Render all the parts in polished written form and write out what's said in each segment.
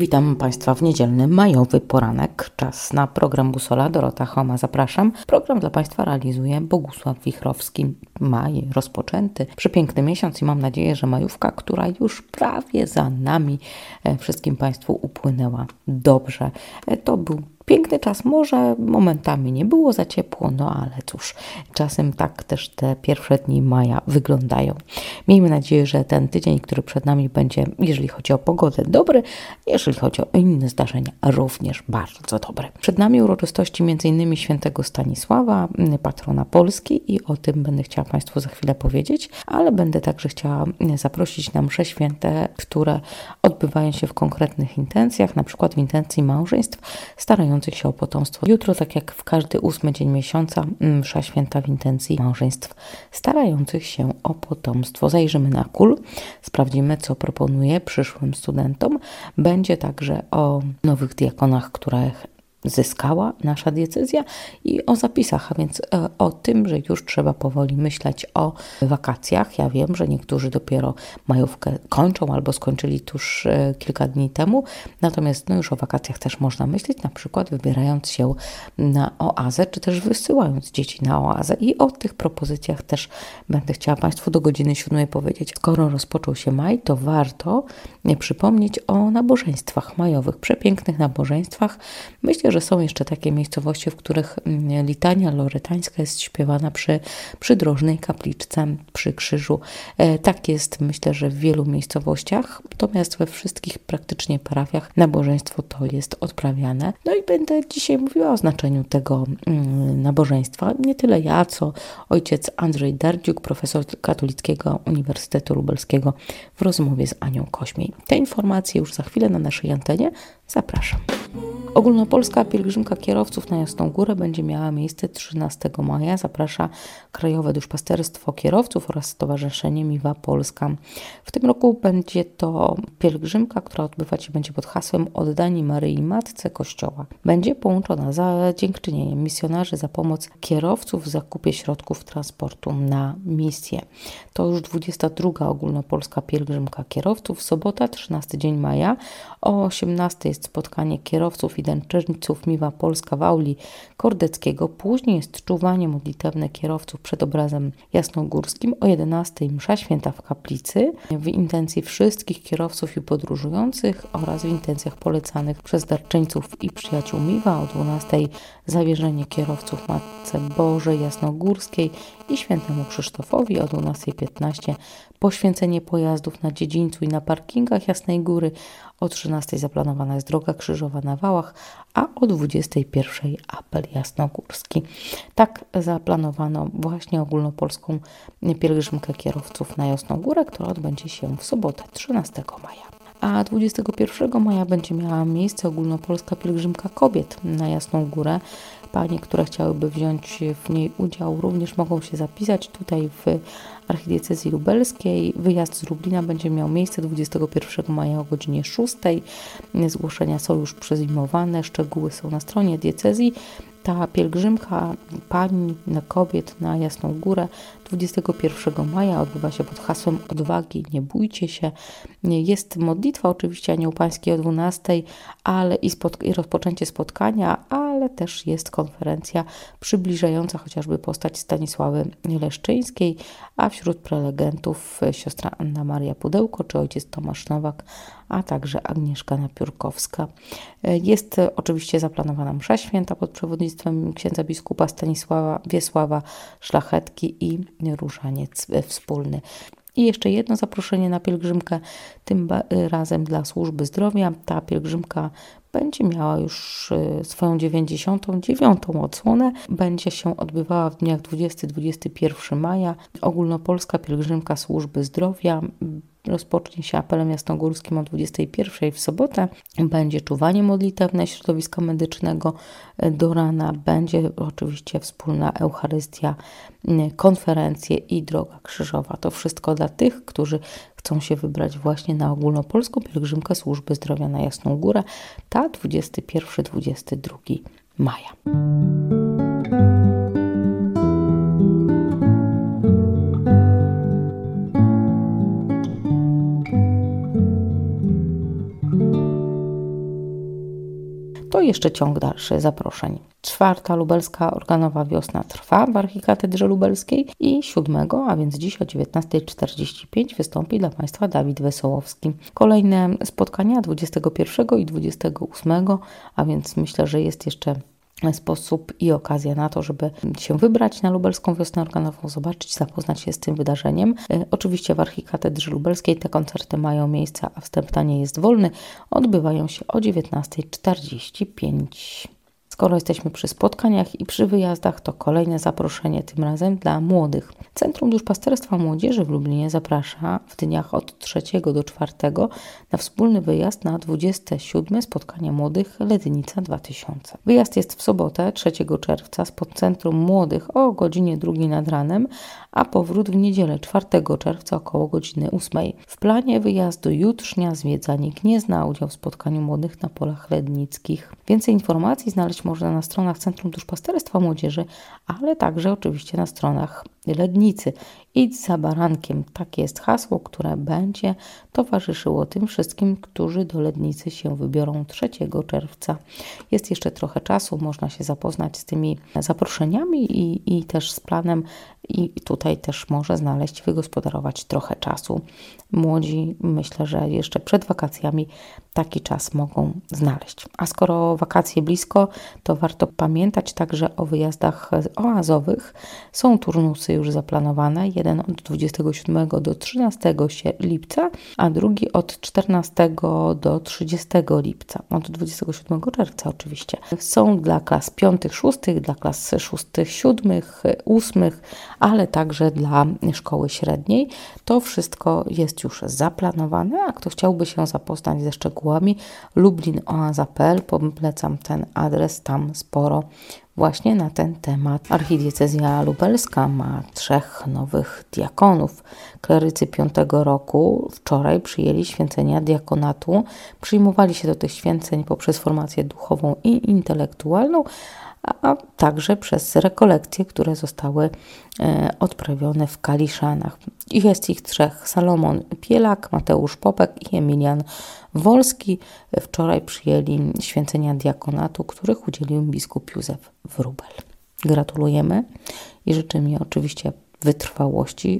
Witam Państwa w niedzielny, majowy poranek. Czas na program Busola. Dorota Choma, zapraszam. Program dla Państwa realizuje Bogusław Wichrowski. Maj rozpoczęty, przepiękny miesiąc i mam nadzieję, że majówka, która już prawie za nami, wszystkim Państwu upłynęła dobrze. To był piękny czas, może momentami nie było za ciepło, no ale cóż, czasem tak też te pierwsze dni maja wyglądają. Miejmy nadzieję, że ten tydzień, który przed nami będzie, jeżeli chodzi o pogodę, dobry, jeżeli chodzi o inne zdarzenia, również bardzo dobry. Przed nami uroczystości m.in. świętego Stanisława, patrona Polski i o tym będę chciała Państwu za chwilę powiedzieć, ale będę także chciała zaprosić na msze święte, które odbywają się w konkretnych intencjach, na przykład w intencji małżeństw starających się o potomstwo. Jutro, tak jak w każdy 8 dzień miesiąca, msza święta w intencji małżeństw starających się o potomstwo. Zajrzymy na KUL, sprawdzimy, co proponuje przyszłym studentom. Będzie także o nowych diakonach, których zyskała nasza diecezja i o zapisach, a więc o tym, że już trzeba powoli myśleć o wakacjach. Ja wiem, że niektórzy dopiero majówkę kończą albo skończyli tuż kilka dni temu, natomiast już o wakacjach też można myśleć, na przykład wybierając się na oazę, czy też wysyłając dzieci na oazę i o tych propozycjach też będę chciała Państwu do godziny 7 powiedzieć. Skoro rozpoczął się maj, to warto przypomnieć o nabożeństwach majowych, przepięknych nabożeństwach. Myślę, że są jeszcze takie miejscowości, w których litania loretańska jest śpiewana przy przydrożnej kapliczce, przy krzyżu. Tak jest, myślę, że w wielu miejscowościach, natomiast we wszystkich praktycznie parafiach nabożeństwo to jest odprawiane. No i będę dzisiaj mówiła o znaczeniu tego nabożeństwa. Nie tyle ja, co ojciec Andrzej Derdziuk, profesor Katolickiego Uniwersytetu Lubelskiego w rozmowie z Anią Kośmiej. Te informacje już za chwilę na naszej antenie. Zapraszam. Ogólnopolska pielgrzymka kierowców na Jasną Górę będzie miała miejsce 13 maja. Zaprasza Krajowe Duszpasterstwo Kierowców oraz Stowarzyszenie Miła Polska. W tym roku będzie to pielgrzymka, która odbywać się będzie pod hasłem Oddani Maryi Matce Kościoła. Będzie połączona za dziękczynieniem misjonarzy za pomoc kierowców w zakupie środków transportu na misję. To już 22. ogólnopolska pielgrzymka kierowców. Sobota, 13 dzień maja. O 18 jest spotkanie kierowców i dęczerniców Miła Polska w auli Kordeckiego. Później jest czuwanie modlitewne kierowców przed obrazem jasnogórskim. O 11 msza święta w kaplicy w intencji wszystkich kierowców i podróżujących oraz w intencjach polecanych przez darczyńców i przyjaciół Miła. O 12 zawierzenie kierowców Matce Bożej Jasnogórskiej i świętemu Krzysztofowi. O 12:15 poświęcenie pojazdów na dziedzińcu i na parkingach Jasnej Góry. O 13 zaplanowana jest droga krzyżowa na Wałach, a o 21 apel jasnogórski. Tak zaplanowano właśnie ogólnopolską pielgrzymkę kierowców na Jasną Górę, która odbędzie się w sobotę 13 maja. A 21 maja będzie miała miejsce ogólnopolska pielgrzymka kobiet na Jasną Górę. Panie, które chciałyby wziąć w niej udział, również mogą się zapisać tutaj w Archidiecezji Lubelskiej. Wyjazd z Lublina będzie miał miejsce 21 maja o godzinie 6. Zgłoszenia są już przezimowane, szczegóły są na stronie diecezji. Ta pielgrzymka pań na kobiet na Jasną Górę 21 maja odbywa się pod hasłem odwagi, nie bójcie się. Jest modlitwa oczywiście Anioł Pański o 12, ale i rozpoczęcie spotkania, ale też jest konferencja przybliżająca chociażby postać Stanisławy Leszczyńskiej, a wśród prelegentów siostra Anna Maria Pudełko czy ojciec Tomasz Nowak, a także Agnieszka Napiórkowska. Jest oczywiście zaplanowana msza święta pod przewodnictwem księdza biskupa Stanisława Wiesława Szlachetki i różaniec wspólny. I jeszcze jedno zaproszenie na pielgrzymkę, tym razem dla służby zdrowia. Ta pielgrzymka będzie miała już swoją 99. odsłonę. Będzie się odbywała w dniach 20-21 maja. Ogólnopolska pielgrzymka służby zdrowia rozpocznie się apelem jasnogórskim o 21 w sobotę. Będzie czuwanie modlitewne środowiska medycznego do rana. Będzie oczywiście wspólna Eucharystia, konferencje i droga krzyżowa. To wszystko dla tych, którzy chcą się wybrać właśnie na ogólnopolską pielgrzymkę służby zdrowia na Jasną Górę. Ta 21-22 maja. to jeszcze ciąg dalszy zaproszeń. 4. Lubelska Organowa Wiosna trwa w Archikatedrze Lubelskiej i 7, a więc dziś o 19:45 wystąpi dla Państwa Dawid Wesołowski. Kolejne spotkania 21 i 28, a więc myślę, że jest jeszcze sposób i okazja na to, żeby się wybrać na Lubelską Wiosnę Organową, zobaczyć, zapoznać się z tym wydarzeniem. Oczywiście w Archikatedrze Lubelskiej te koncerty mają miejsce, a wstęp na nie jest wolny. Odbywają się o 19:45. Skoro jesteśmy przy spotkaniach i przy wyjazdach, to kolejne zaproszenie, tym razem dla młodych. Centrum Duszpasterstwa Młodzieży w Lublinie zaprasza w dniach od 3 do 4 na wspólny wyjazd na 27. spotkanie młodych Lednica 2000. Wyjazd jest w sobotę 3 czerwca spod Centrum Młodych o godzinie 2 nad ranem, a powrót w niedzielę 4 czerwca około godziny 8. W planie wyjazdu jutrznia zwiedzanie Gniezna, udział w spotkaniu młodych na polach lednickich. Więcej informacji znaleźć można na stronach Centrum Duszpasterstwa Młodzieży, ale także oczywiście na stronach Lednicy. Idź za barankiem. Takie jest hasło, które będzie towarzyszyło tym wszystkim, którzy do Lednicy się wybiorą 3 czerwca. Jest jeszcze trochę czasu, można się zapoznać z tymi zaproszeniami i też z planem i tutaj też może znaleźć, wygospodarować trochę czasu. Młodzi, myślę, że jeszcze przed wakacjami taki czas mogą znaleźć. A skoro wakacje blisko, to warto pamiętać także o wyjazdach oazowych. Są turnusy już zaplanowane, jeden od 27 do 13 lipca, a drugi od 14 do 30 lipca, od 27 czerwca oczywiście. Są dla klas 5, 6, dla klas 6, 7, 8, ale także dla szkoły średniej. To wszystko jest już zaplanowane, a kto chciałby się zapoznać ze szczegółami, lublinoaza.pl, polecam ten adres, tam sporo właśnie na ten temat. Archidiecezja lubelska ma 3 nowych diakonów. Klerycy 5 roku wczoraj przyjęli święcenia diakonatu. Przyjmowali się do tych święceń poprzez formację duchową i intelektualną, a także przez rekolekcje, które zostały odprawione w Kaliszanach. Jest ich 3. Salomon Pielak, Mateusz Popek i Emilian Wolski. Wczoraj przyjęli święcenia diakonatu, których udzielił biskup Józef Wróbel. Gratulujemy i życzymy oczywiście wytrwałości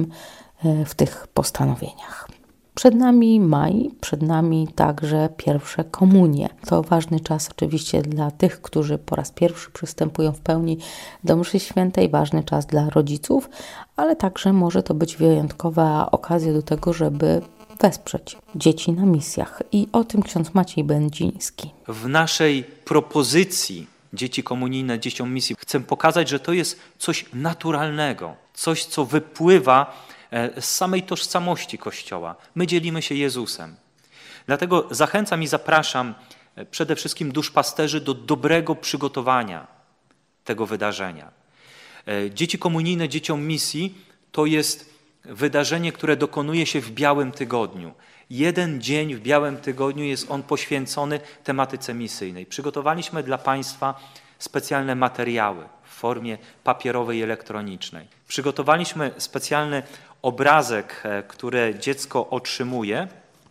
w tych postanowieniach. Przed nami maj, przed nami także pierwsze komunie. To ważny czas oczywiście dla tych, którzy po raz pierwszy przystępują w pełni do mszy świętej, ważny czas dla rodziców, ale także może to być wyjątkowa okazja do tego, żeby wesprzeć dzieci na misjach. I o tym ksiądz Maciej Będziński. W naszej propozycji dzieci komunijne, dzieciom misji chcę pokazać, że to jest coś naturalnego, coś, co wypływa z samej tożsamości Kościoła. My dzielimy się Jezusem. Dlatego zachęcam i zapraszam przede wszystkim duszpasterzy do dobrego przygotowania tego wydarzenia. Dzieci komunijne, dzieciom misji to jest wydarzenie, które dokonuje się w Białym Tygodniu. Jeden dzień w Białym Tygodniu jest on poświęcony tematyce misyjnej. Przygotowaliśmy dla Państwa specjalne materiały w formie papierowej i elektronicznej. Przygotowaliśmy specjalny obrazek, który dziecko otrzymuje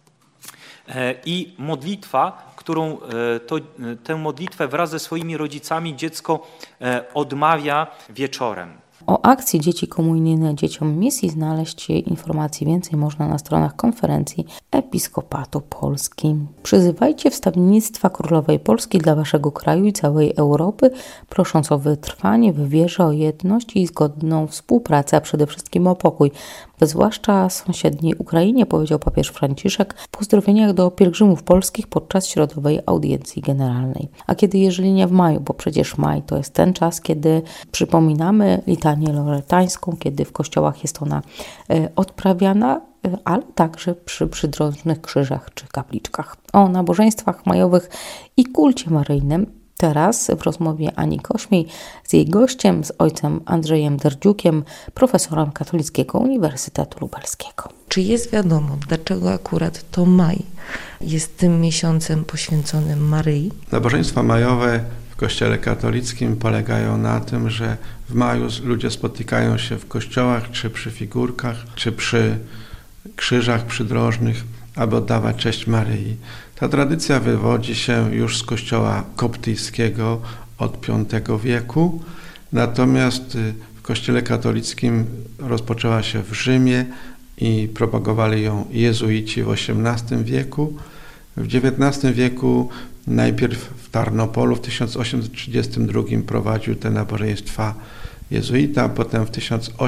i modlitwa, tę modlitwę wraz ze swoimi rodzicami dziecko odmawia wieczorem. O akcji Dzieci Komunijne Dzieciom Misji znaleźć informacji więcej można na stronach Konferencji Episkopatu Polski. Przyzywajcie wstawiennictwa Królowej Polski dla Waszego kraju i całej Europy, prosząc o wytrwanie w wierze, o jedność i zgodną współpracę, a przede wszystkim o pokój, zwłaszcza sąsiedniej Ukrainie, powiedział papież Franciszek w pozdrowieniach do pielgrzymów polskich podczas środowej audiencji generalnej. A kiedy, jeżeli nie w maju, bo przecież maj to jest ten czas, kiedy przypominamy litanię loretańską, kiedy w kościołach jest ona odprawiana, ale także przy przydrożnych krzyżach czy kapliczkach. O nabożeństwach majowych i kulcie maryjnym teraz w rozmowie Ani Kośmiej z jej gościem, z ojcem Andrzejem Derdziukiem, profesorem Katolickiego Uniwersytetu Lubelskiego. Czy jest wiadomo, dlaczego akurat to maj jest tym miesiącem poświęconym Maryi? Nabożeństwa majowe w Kościele katolickim polegają na tym, że w maju ludzie spotykają się w kościołach, czy przy figurkach, czy przy krzyżach przydrożnych, aby oddawać cześć Maryi. Ta tradycja wywodzi się już z kościoła koptyjskiego od V wieku, natomiast w kościele katolickim rozpoczęła się w Rzymie i propagowali ją jezuici w XVIII wieku. W XIX wieku najpierw w Tarnopolu w 1832 prowadził te nabożeństwa jezuita, potem w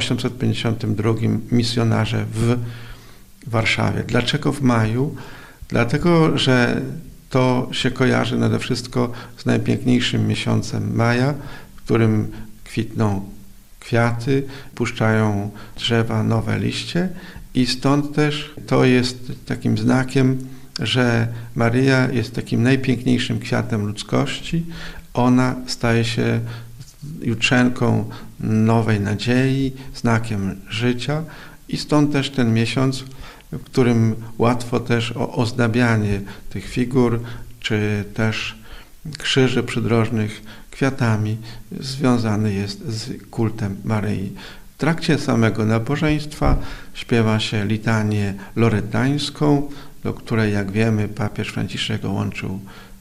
1852 misjonarze w Warszawie. Dlaczego w maju? Dlatego, że to się kojarzy nade wszystko z najpiękniejszym miesiącem maja, w którym kwitną kwiaty, puszczają drzewa nowe liście i stąd też to jest takim znakiem, że Maryja jest takim najpiękniejszym kwiatem ludzkości. Ona staje się jutrzenką nowej nadziei, znakiem życia i stąd też ten miesiąc, w którym łatwo też o ozdabianie tych figur, czy też krzyży przydrożnych kwiatami związany jest z kultem Maryi. W trakcie samego nabożeństwa śpiewa się litanię loretańską, do której, jak wiemy, papież Franciszek łączył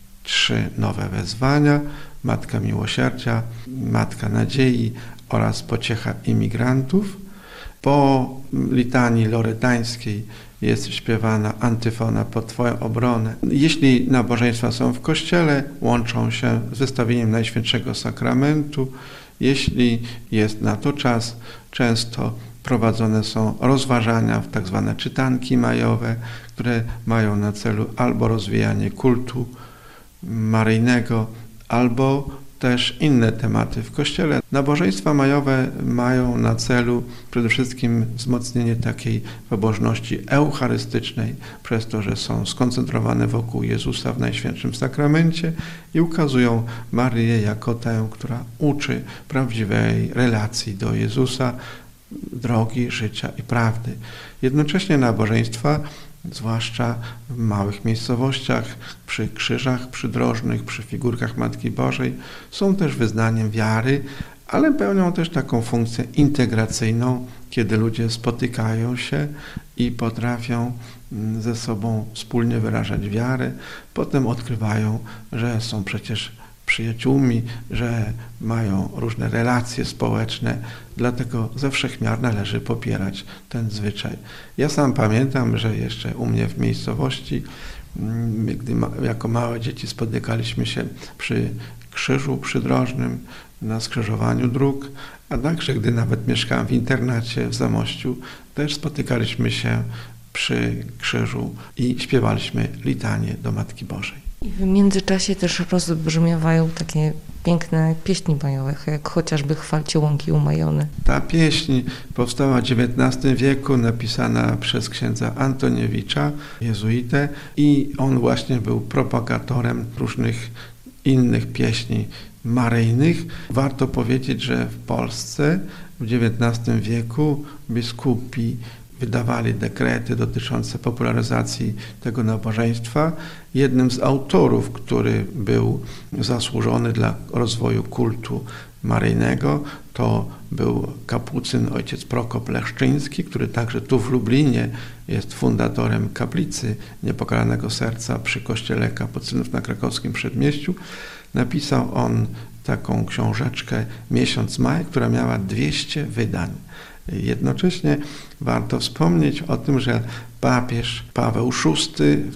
3 nowe wezwania: Matka Miłosierdzia, Matka Nadziei oraz Pociecha imigrantów. Po litanii loretańskiej jest śpiewana antyfona pod Twoją obronę. Jeśli nabożeństwa są w kościele, łączą się z wystawieniem Najświętszego Sakramentu. Jeśli jest na to czas, często prowadzone są rozważania w tak zwane czytanki majowe, które mają na celu albo rozwijanie kultu maryjnego, albo też inne tematy w Kościele. Nabożeństwa majowe mają na celu przede wszystkim wzmocnienie takiej pobożności eucharystycznej, przez to, że są skoncentrowane wokół Jezusa w Najświętszym Sakramencie i ukazują Maryję jako tę, która uczy prawdziwej relacji do Jezusa, drogi, życia i prawdy. Jednocześnie nabożeństwa, zwłaszcza w małych miejscowościach, przy krzyżach przydrożnych, przy figurkach Matki Bożej, są też wyznaniem wiary, ale pełnią też taką funkcję integracyjną, kiedy ludzie spotykają się i potrafią ze sobą wspólnie wyrażać wiarę, potem odkrywają, że są przecież przyjaciółmi, że mają różne relacje społeczne, dlatego ze wszech miar należy popierać ten zwyczaj. Ja sam pamiętam, że jeszcze u mnie w miejscowości, gdy jako małe dzieci spotykaliśmy się przy krzyżu przydrożnym, na skrzyżowaniu dróg, a także gdy nawet mieszkałem w internacie w Zamościu, też spotykaliśmy się przy krzyżu i śpiewaliśmy litanię do Matki Bożej. I w międzyczasie też rozbrzmiewają takie piękne pieśni majowe, jak chociażby Chwalcie łąki umajone. Ta pieśń powstała w XIX wieku, napisana przez księdza Antoniewicza, jezuitę, i on właśnie był propagatorem różnych innych pieśni maryjnych. Warto powiedzieć, że w Polsce w XIX wieku biskupi wydawali dekrety dotyczące popularyzacji tego nabożeństwa. Jednym z autorów, który był zasłużony dla rozwoju kultu maryjnego, to był kapucyn ojciec Prokop Leszczyński, który także tu w Lublinie jest fundatorem kaplicy Niepokalanego Serca przy kościele kapucynów na krakowskim Przedmieściu. Napisał on taką książeczkę Miesiąc Maj, która miała 200 wydań. Jednocześnie warto wspomnieć o tym, że papież Paweł VI w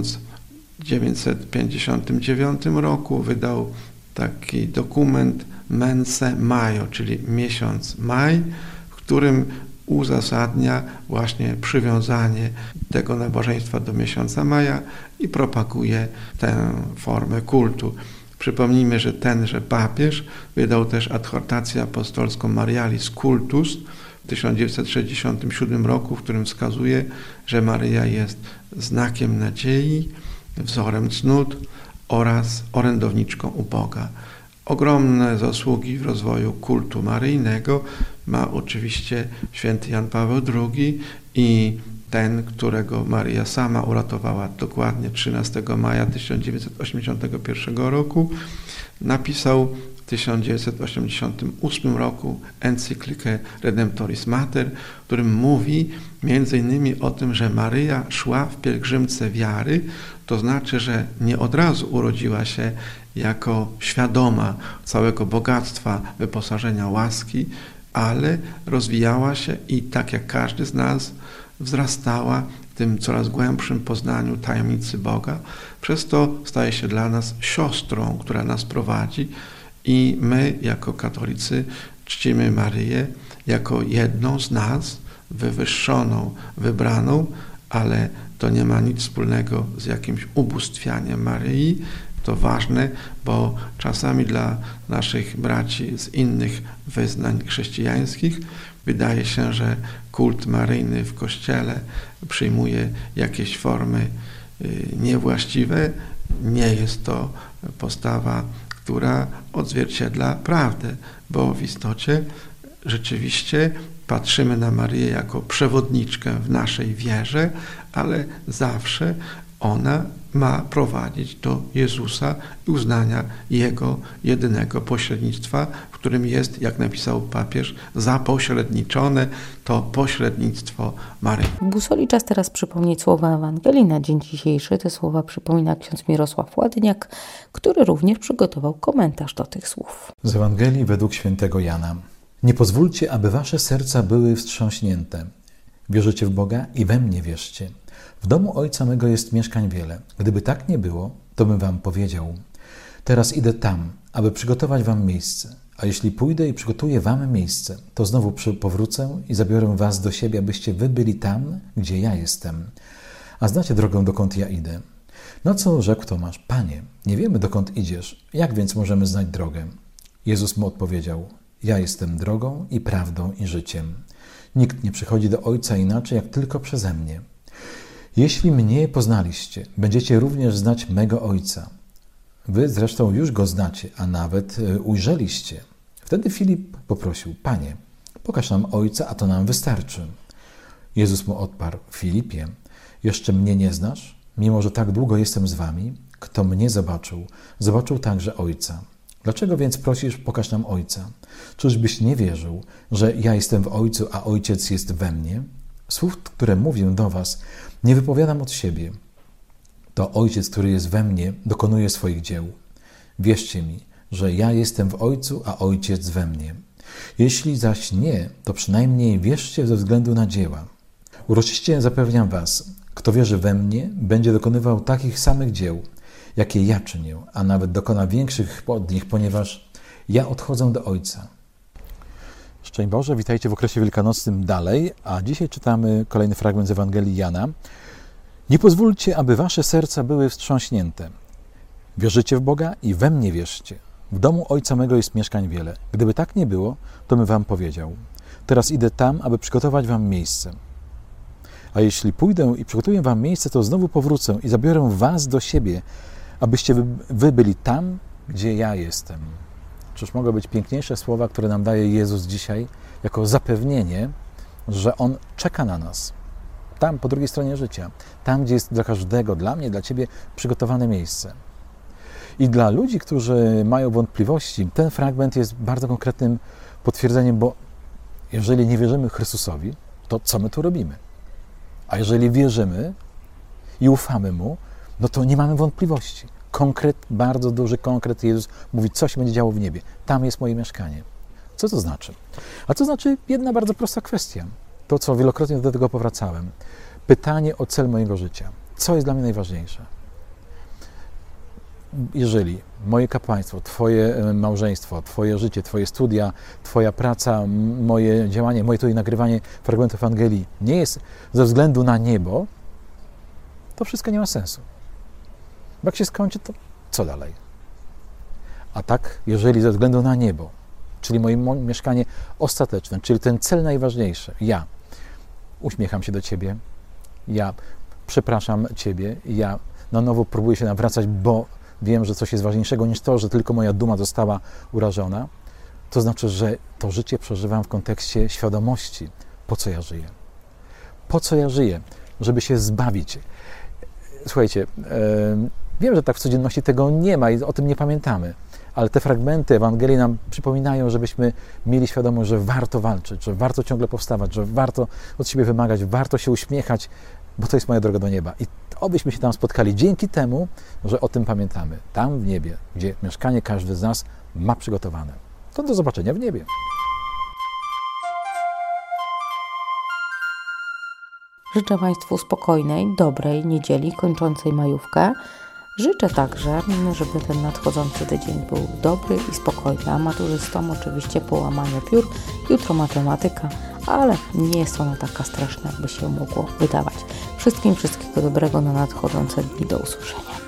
1959 roku wydał taki dokument Mense Majo, czyli Miesiąc Maj, w którym uzasadnia właśnie przywiązanie tego nabożeństwa do miesiąca maja i propaguje tę formę kultu. Przypomnijmy, że tenże papież wydał też adhortację apostolską Marialis Cultus w 1967 roku, w którym wskazuje, że Maryja jest znakiem nadziei, wzorem cnót oraz orędowniczką u Boga. Ogromne zasługi w rozwoju kultu maryjnego ma oczywiście święty Jan Paweł II i ten, którego Maryja sama uratowała dokładnie 13 maja 1981 roku, napisał w 1988 roku encyklikę Redemptoris Mater, w którym mówi między innymi o tym, że Maryja szła w pielgrzymce wiary, to znaczy, że nie od razu urodziła się jako świadoma całego bogactwa wyposażenia łaski, ale rozwijała się i tak jak każdy z nas wzrastała w tym coraz głębszym poznaniu tajemnicy Boga. Przez to staje się dla nas siostrą, która nas prowadzi i my jako katolicy czcimy Maryję jako jedną z nas, wywyższoną, wybraną, ale to nie ma nic wspólnego z jakimś ubóstwianiem Maryi. To ważne, bo czasami dla naszych braci z innych wyznań chrześcijańskich wydaje się, że kult maryjny w Kościele przyjmuje jakieś formy niewłaściwe. Nie jest to postawa, która odzwierciedla prawdę, bo w istocie rzeczywiście patrzymy na Maryję jako przewodniczkę w naszej wierze, ale zawsze ona ma prowadzić do Jezusa i uznania Jego jedynego pośrednictwa, w którym jest, jak napisał papież, zapośredniczone to pośrednictwo Maryi. W Busoli czas teraz przypomnieć słowa Ewangelii na dzień dzisiejszy. Te słowa przypomina ksiądz Mirosław Ładniak, który również przygotował komentarz do tych słów. Z Ewangelii według świętego Jana. Nie pozwólcie, aby wasze serca były wstrząśnięte. Wierzycie w Boga i we mnie wierzcie. W domu Ojca mego jest mieszkań wiele. Gdyby tak nie było, to bym wam powiedział. Teraz idę tam, aby przygotować wam miejsce. A jeśli pójdę i przygotuję wam miejsce, to znowu powrócę i zabiorę was do siebie, abyście wy byli tam, gdzie ja jestem. A znacie drogę, dokąd ja idę. Na co rzekł Tomasz: Panie, nie wiemy, dokąd idziesz. Jak więc możemy znać drogę? Jezus mu odpowiedział: Ja jestem drogą i prawdą i życiem. Nikt nie przychodzi do Ojca inaczej, jak tylko przeze mnie. Jeśli mnie poznaliście, będziecie również znać mego Ojca. Wy zresztą już Go znacie, a nawet ujrzeliście. Wtedy Filip poprosił: Panie, pokaż nam Ojca, a to nam wystarczy. Jezus mu odparł: Filipie, jeszcze mnie nie znasz? Mimo że tak długo jestem z wami, kto mnie zobaczył, zobaczył także Ojca. Dlaczego więc prosisz, pokaż nam Ojca? Czyżbyś nie wierzył, że ja jestem w Ojcu, a Ojciec jest we mnie? Słów, które mówię do was, nie wypowiadam od siebie. To Ojciec, który jest we mnie, dokonuje swoich dzieł. Wierzcie mi, że ja jestem w Ojcu, a Ojciec we mnie. Jeśli zaś nie, to przynajmniej wierzcie ze względu na dzieła. Uroczyście zapewniam was, kto wierzy we mnie, będzie dokonywał takich samych dzieł, jakie ja czynię, a nawet dokona większych od nich, ponieważ ja odchodzę do Ojca. Szczęść Boże, witajcie w okresie wielkanocnym dalej, a dzisiaj czytamy kolejny fragment z Ewangelii Jana. Nie pozwólcie, aby wasze serca były wstrząśnięte. Wierzycie w Boga i we mnie wierzcie. W domu Ojca mego jest mieszkań wiele. Gdyby tak nie było, to bym wam powiedział. Teraz idę tam, aby przygotować wam miejsce. A jeśli pójdę i przygotuję wam miejsce, to znowu powrócę i zabiorę was do siebie, abyście wy byli tam, gdzie ja jestem. Czyż mogą być piękniejsze słowa, które nam daje Jezus dzisiaj, jako zapewnienie, że On czeka na nas. Tam, po drugiej stronie życia. Tam, gdzie jest dla każdego, dla mnie, dla Ciebie przygotowane miejsce. I dla ludzi, którzy mają wątpliwości, ten fragment jest bardzo konkretnym potwierdzeniem, bo jeżeli nie wierzymy Chrystusowi, to co my tu robimy? A jeżeli wierzymy i ufamy Mu, no to nie mamy wątpliwości. Konkret, bardzo duży konkret. Jezus mówi, co się będzie działo w niebie. Tam jest moje mieszkanie. Co to znaczy? A to znaczy jedna bardzo prosta kwestia. To, co wielokrotnie do tego powracałem. Pytanie o cel mojego życia. Co jest dla mnie najważniejsze? Jeżeli moje kapłaństwo, Twoje małżeństwo, Twoje życie, Twoje studia, Twoja praca, moje działanie, moje tutaj nagrywanie fragmentów Ewangelii nie jest ze względu na niebo, to wszystko nie ma sensu. Bo jak się skończy, to co dalej? A tak, jeżeli ze względu na niebo, czyli moje mieszkanie ostateczne, czyli ten cel najważniejszy, ja uśmiecham się do Ciebie, ja przepraszam Ciebie, ja na nowo próbuję się nawracać, bo wiem, że coś jest ważniejszego niż to, że tylko moja duma została urażona, to znaczy, że to życie przeżywam w kontekście świadomości, po co ja żyję. Po co ja żyję? Żeby się zbawić. Słuchajcie, wiem, że tak w codzienności tego nie ma i o tym nie pamiętamy, ale te fragmenty Ewangelii nam przypominają, żebyśmy mieli świadomość, że warto walczyć, że warto ciągle powstawać, że warto od siebie wymagać, warto się uśmiechać, bo to jest moja droga do nieba. I obyśmy się tam spotkali dzięki temu, że o tym pamiętamy. Tam w niebie, gdzie mieszkanie każdy z nas ma przygotowane. To do zobaczenia w niebie. Życzę Państwu spokojnej, dobrej niedzieli kończącej majówkę. Życzę także, żeby ten nadchodzący tydzień był dobry i spokojny, a maturzystom oczywiście połamanie piór. Jutro matematyka, ale nie jest ona taka straszna, jakby się mogło wydawać. Wszystkiego dobrego na nadchodzące dni. Do usłyszenia.